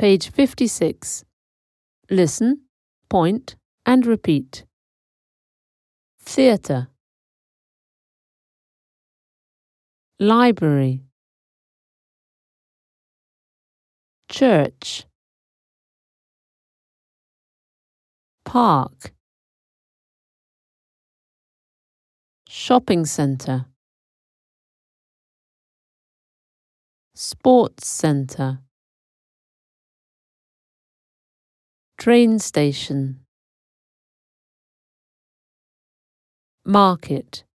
Page 56. Listen, point, and repeat. Theatre. Library. Church. Park. Shopping centre. Sports centre. Train station. Market.